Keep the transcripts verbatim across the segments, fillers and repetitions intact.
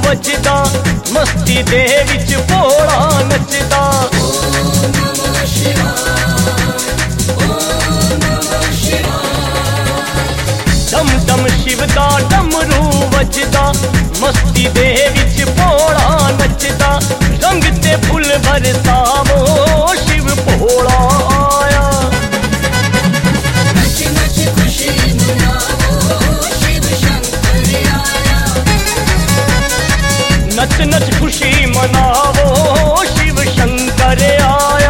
वजदा मस्ती दे विच भोला नचदा। डम डम शिव दा डमरू वजदा मस्ती दे विच भोला नचदा। रंग ते फुल बरसावो शिव भोला आया। नच नच खुशी मनावो शिव शंकर आया। नच नच खुशी मनावो शिव शंकर आया।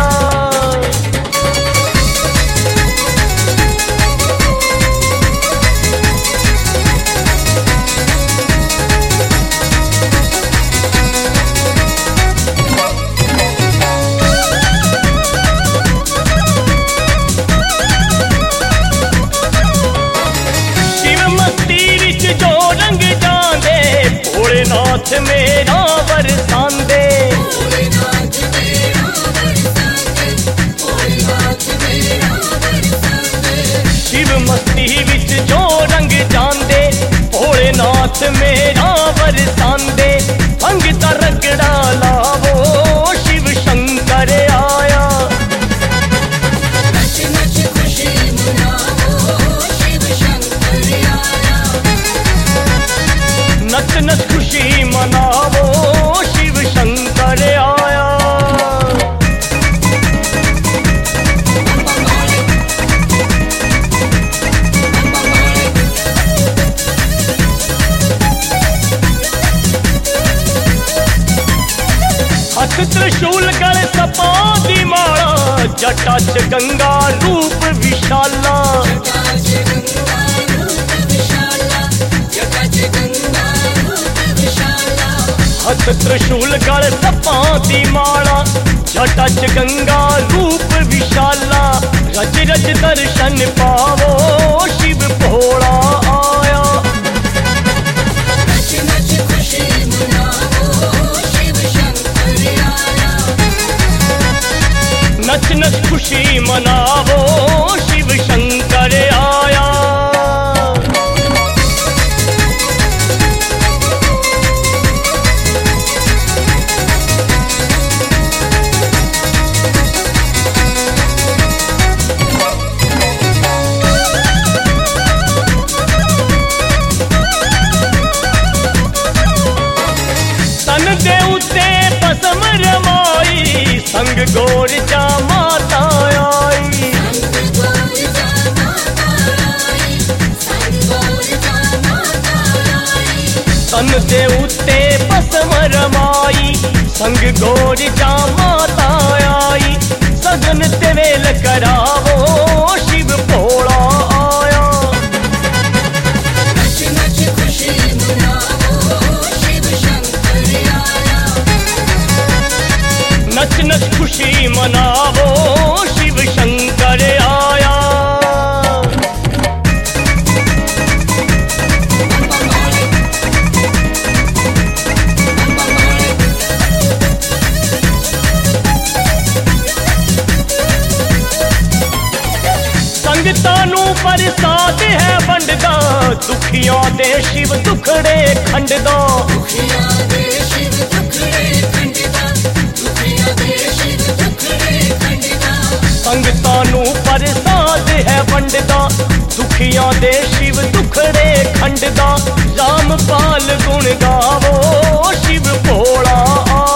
भोलेनाथ मेरा बरसांदे। भोलेनाथ मेरा बरसांदे। भोलेनाथ मेरा बरसांदे। शिव मस्ती विच जो रंग जांदे भोलेनाथ मेरा बरसांदे। भंग दा रगड़ा लावो शिव शंकर आया। नच नच खुशी मनावो शिव शंकर आया। नच नच खुशी मनावो शिव शंकर आया। हथ त्रिशूल गले सपां दी माला जटा च गंगा रूप विशाला। जटा च गंगा रूप विशाला। जटा च गंगा रूप विशाला। हथ त्रिशूल गल सपां दी माला जटा च गंगा रूप विशाला। रज रज दर्शन पावो शिव भोला आया। नच नच खुशी मनावो शिव शंकर आया। नच नच खुशी मनावो शिव शंकर आया। तन दे उत्ते पसम रमाई संग गोर जा माता आई। संग गौर जा माता आई। संग गौर जा माता आई। तन दे उत्ते पसम रमाई संग गोर जा माता आई। सगन ते वेल करावो शिव भोला आया। नच नच खुशी मनावो शिव शंकर आया। नच नच खुशी मनावो शिव शंकर आया। संगतां नूं प्रसाद है वंडदा दुखियां दे शिव दुखड़े खंडदा। दुखिया दे शिव दुखड़े खंडदा। दुखिया दे शिव दुखड़े खंडदा। संगतां नूं प्रसाद है वंडदा दुखियां दे शिव दुखड़े खंडदा। रामपाल गुण गावो शिव भोला आ।